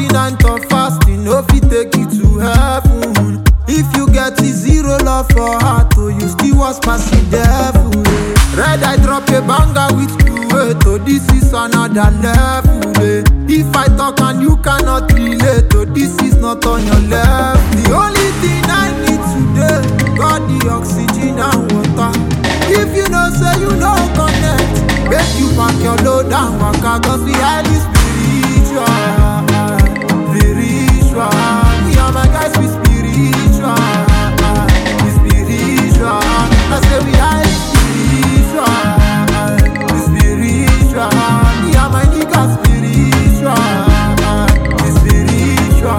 Continent of fasting, no fit take you to heaven. If you get zero love for heart, oh, you still was passing devil. Red, I drop a banger with Kuwait, oh, this is another level. If I talk and you cannot relate, oh, this is not on your level. The only thing I need today, got the oxygen and water. If you know, say you know connect, make you pack your load and waka, cause we highly spiritual. Spiritual, we are my guys, we spiritual. We spiritual, I say we highly spiritual. We spiritual, we are my niggas spiritual. We spiritual.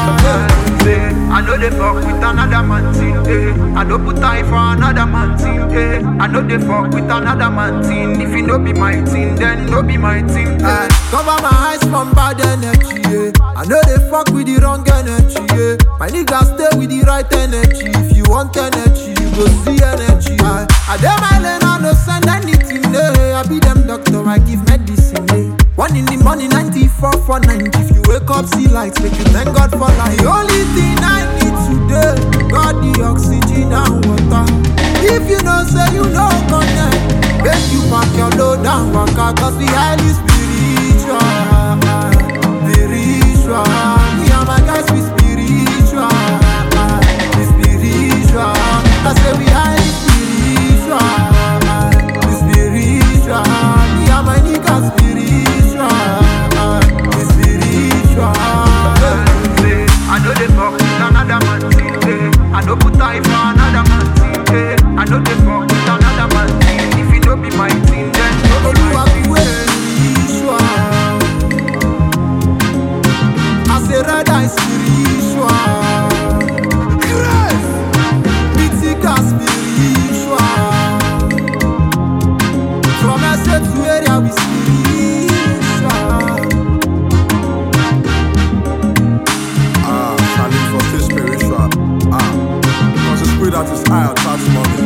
I know they fuck with another man thing, I don't put time for another man thing, I know they fuck with another man thing. If you no be my thing, then no be my thing. Cover my eyes from bad energy, I know they fuck with the wrong energy, My niggas stay with the right energy. If you want energy, you go see energy. I dem my lane, I no send anything, I be them doctor, I give medicine, 1 in the morning, 94 for 90. If you wake up, see lights, make you thank God for life. The only thing I need today, got the oxygen and water. If you know, say you know connect, make you pack your load and waka, cause we highly spiritual. Spiritual, we are my guys, we spiritual. We spiritual, I say we highly spiritual. We spiritual, we are my niggas spiritual. We spiritual. I know they fuck with another man thing, I don't put time for another man thing, I know they fuck with another man thing. If you don't be my thing, then no be my thing. I say red eye spiritual, mythical spiritual. From essence to area we spiritual. Charlie for this spiritual. Because the spirit that is high, attached to